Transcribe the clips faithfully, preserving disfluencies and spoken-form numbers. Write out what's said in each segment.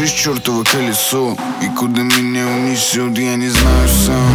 жизнь чертово колесо, и куда меня унесет, я не знаю сам.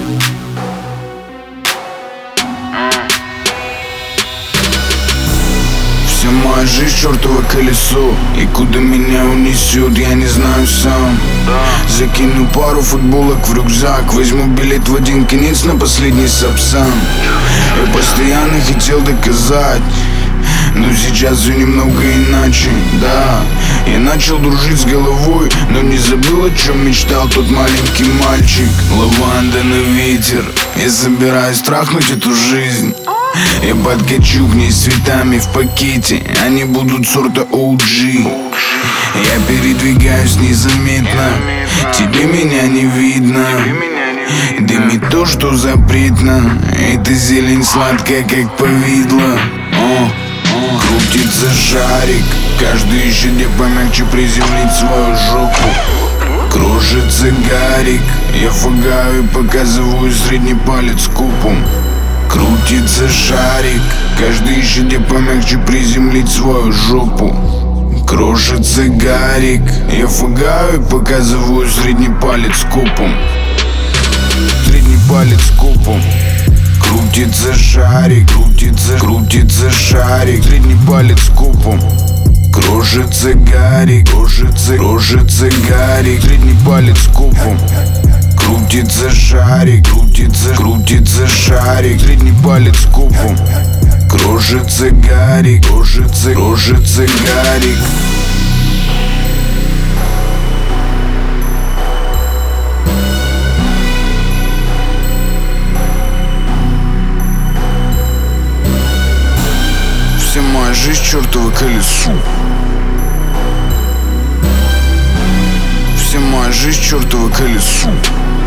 Вся моя жизнь чертово колесо, и куда меня унесет, я не знаю сам. Закину пару футболок в рюкзак, возьму билет в один конец на последний сапсан. Я постоянно хотел доказать, но сейчас все немного иначе, да. Я начал дружить с головой, но не забыл, о чем мечтал тот маленький мальчик. Лаванда на ветер, я собираюсь трахнуть эту жизнь. Я подкачу к ней с цветами в пакете, они будут сорта о джи. Я передвигаюсь незаметно, тебе меня не видно. Дымит то, что запретно, эта зелень сладкая, как повидло. О, о. Крутится шарик, каждый ищет, где помягче приземлить свою жопу. Кружится гарик, я фугаю и показываю средний палец купом. Крутится шарик, каждый ищет, где помягче приземлить свою жопу. Крошится гарик, я фугаю и показываю средний палец купом. Средний палец купом. Крутится шарик, крутится, крутится шарик, средний палец купом. Крошится гарик, крошится, крошится гарик, средний палец купом. Крутится шарик, крутится, крутится шарик, средний палец купом. Крошится гарик, крошится, крошится гарик. Вся моя жизнь чертово колесо. Вся моя жизнь чертово колесо.